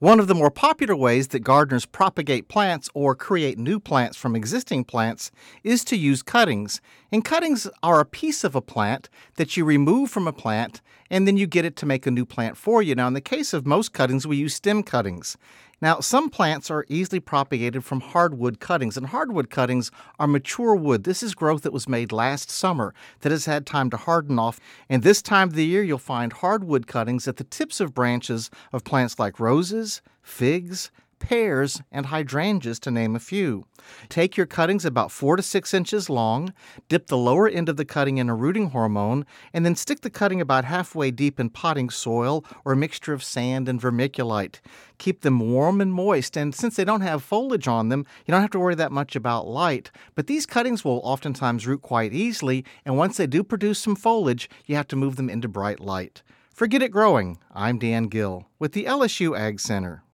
One of the more popular ways that gardeners propagate plants or create new plants from existing plants is to use cuttings. And cuttings are a piece of a plant that you remove from a plant and then you get it to make a new plant for you. Now, in the case of most cuttings, we use stem cuttings. Now, some plants are easily propagated from hardwood cuttings, and hardwood cuttings are mature wood. This is growth that was made last summer that has had time to harden off. And this time of the year, you'll find hardwood cuttings at the tips of branches of plants like roses, figs, pears, and hydrangeas, to name a few. Take your cuttings about 4 to 6 inches long, dip the lower end of the cutting in a rooting hormone, and then stick the cutting about halfway deep in potting soil or a mixture of sand and vermiculite. Keep them warm and moist, and since they don't have foliage on them, you don't have to worry that much about light. But these cuttings will oftentimes root quite easily, and once they do produce some foliage, you have to move them into bright light. For Get It Growing, I'm Dan Gill with the LSU Ag Center.